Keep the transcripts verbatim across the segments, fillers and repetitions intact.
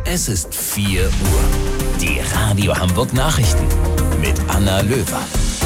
Es ist vier Uhr. Die Radio Hamburg Nachrichten mit Anna Löwer.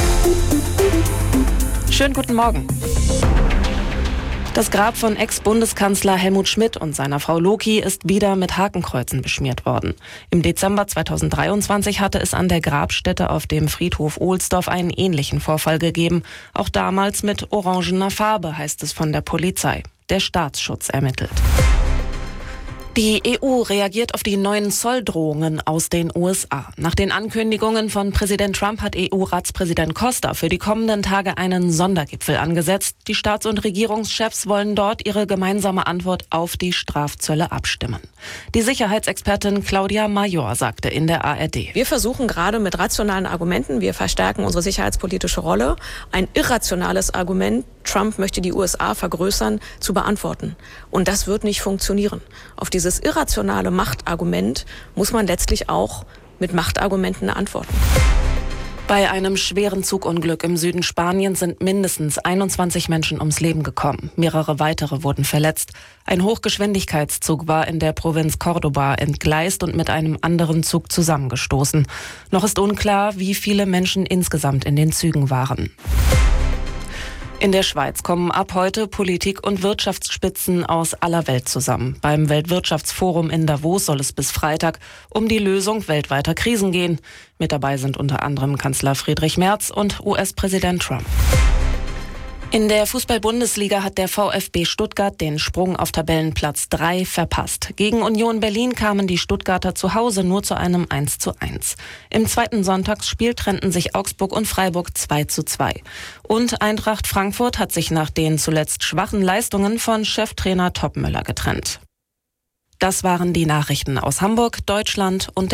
Schönen guten Morgen. Das Grab von Ex-Bundeskanzler Helmut Schmidt und seiner Frau Loki ist wieder mit Hakenkreuzen beschmiert worden. Im Dezember zweitausenddreiundzwanzig hatte es an der Grabstätte auf dem Friedhof Ohlsdorf einen ähnlichen Vorfall gegeben. Auch damals mit orangener Farbe, heißt es von der Polizei. Der Staatsschutz ermittelt. Die E U reagiert auf die neuen Zolldrohungen aus den U S A. Nach den Ankündigungen von Präsident Trump hat E U-Ratspräsident Costa für die kommenden Tage einen Sondergipfel angesetzt. Die Staats- und Regierungschefs wollen dort ihre gemeinsame Antwort auf die Strafzölle abstimmen. Die Sicherheitsexpertin Claudia Major sagte in der A R D: Wir versuchen gerade mit rationalen Argumenten, wir verstärken unsere sicherheitspolitische Rolle, ein irrationales Argument, Trump möchte die U S A vergrößern, zu beantworten. Und das wird nicht funktionieren. Auf dieses irrationale Machtargument muss man letztlich auch mit Machtargumenten antworten. Bei einem schweren Zugunglück im Süden Spaniens sind mindestens einundzwanzig Menschen ums Leben gekommen. Mehrere weitere wurden verletzt. Ein Hochgeschwindigkeitszug war in der Provinz Córdoba entgleist und mit einem anderen Zug zusammengestoßen. Noch ist unklar, wie viele Menschen insgesamt in den Zügen waren. In der Schweiz kommen ab heute Politik- und Wirtschaftsspitzen aus aller Welt zusammen. Beim Weltwirtschaftsforum in Davos soll es bis Freitag um die Lösung weltweiter Krisen gehen. Mit dabei sind unter anderem Kanzler Friedrich Merz und U S-Präsident Trump. In der Fußball-Bundesliga hat der VfB Stuttgart den Sprung auf Tabellenplatz drei verpasst. Gegen Union Berlin kamen die Stuttgarter zu Hause nur zu einem eins zu eins. Im zweiten Sonntagsspiel trennten sich Augsburg und Freiburg zwei zu zwei. Und Eintracht Frankfurt hat sich nach den zuletzt schwachen Leistungen von Cheftrainer Topmöller getrennt. Das waren die Nachrichten aus Hamburg, Deutschland und